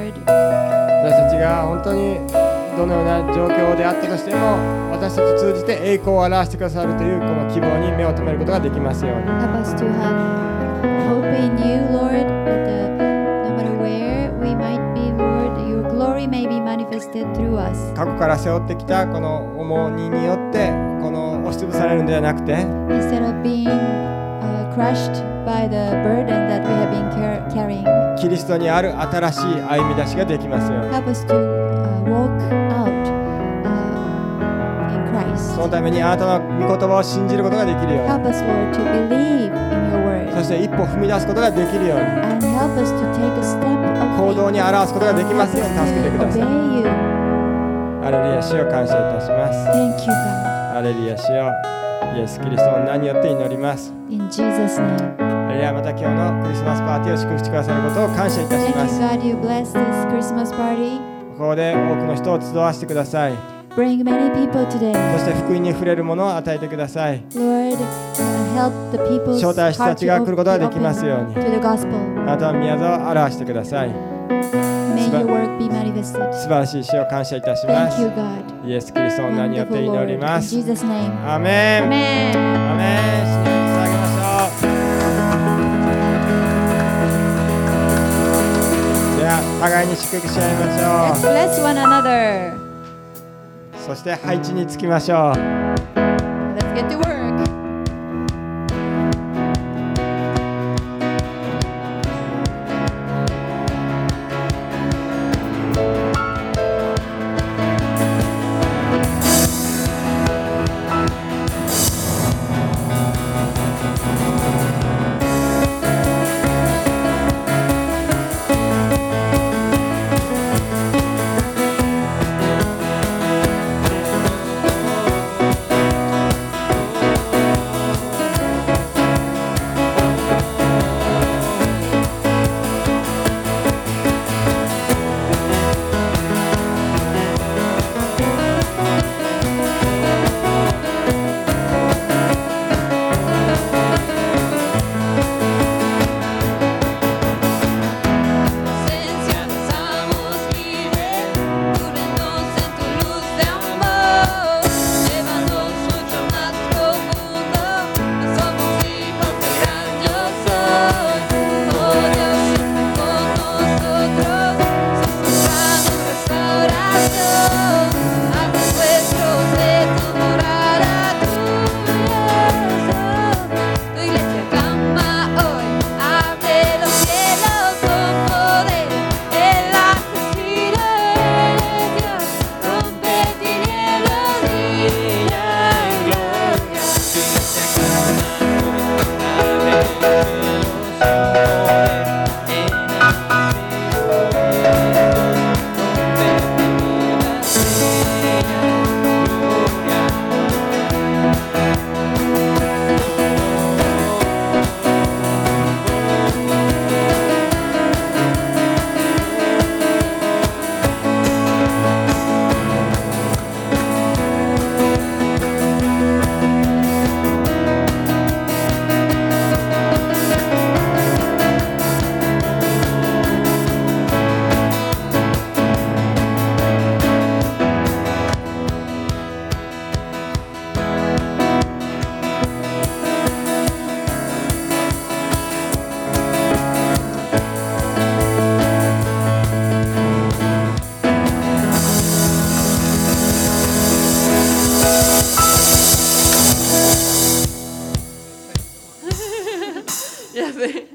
Lord. 私たちが本当にどのような状況であったとしても、私たちを通じて栄光を表してくださるというこの希望に目を留めることができますように。 Help us to have hope in you, Lord, that no matter where we might be, Lord, your glory may be manifested through us. 過去から背負ってきたこの重荷によってこの押しつぶされるんではなくて、 Instead of being crushed by the burden that we have been carrying, キリストにある新しい歩み出しができますように。 help us to walk out in Christ. そのためにあなたの御言葉を信じることができるように、 Help us, Lord, to believe in your そ word して一歩踏み出すことができるように、 and help us to take a step of 行動に表すことができますように助けてください。 obey you. ハレルヤ、主を感謝いたします。 Thank you, God. ハレルヤ、主よ、イエス・キリストの名によって祈ります。 In Jesus' name. ハレルヤ、また今日のクリスマスパーティーを祝福してくださることを感謝いたし Thank ま you, す。 God. You bless this Christmas party. ここで多くの人を集わせてください。 Bring many people today. そして福音に触れるものを与えてください。 Lord, help the people's 招待したちが来ることができますように。 to the gospel. あなたの宮沢を表してください。 May your work be manifested. 素晴らしい主を感謝いたしま Thank す。 you, God. イエス・キリストの名によって Wonderful 祈り Lord. ま In す。 Jesus' name. アメン。 Amen. アメン。主に捧げましょう。では互いに祝福し合いまし Let's ょ bless one another. う。そして配置につきましょう。 Let's get to work. Yeah,